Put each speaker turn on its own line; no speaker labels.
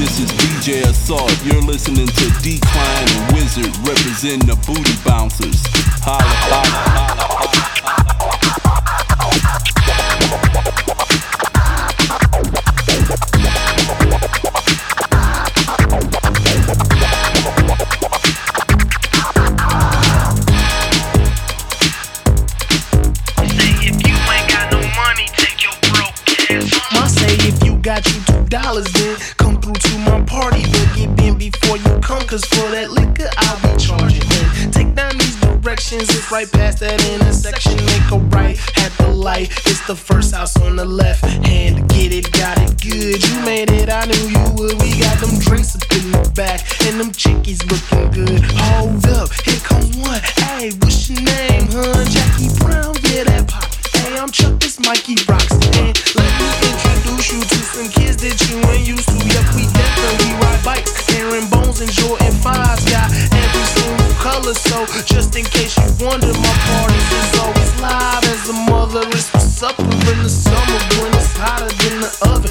This is DJ Assault. You're listening to Decline and Wizard representing the Booty Bouncers. Holla, holla, holla, holla.
Got you $2, then come through to my party. But get in before you come, cause for that liquor I'll be charging. Then take down these directions, it's right past that intersection. Make a right at the light, it's the first house on the left hand. Get it, got it good, you made it, I knew you would. We got them drinks up in the back, and them chickies looking good. Hold up, here comes one. Hey, what's your name, hun? Jackie Brown, yeah, that pop. Hey, I'm Chuck, this Mikey Rocks. And let me introduce you to some kids that you ain't used to. Yep, we definitely ride bikes, Aaron Bones and Jordan 5s. Got every single color, so just in case you wonder, my parties is always live as a mother. It's for supper in the summer when it's hotter than the oven.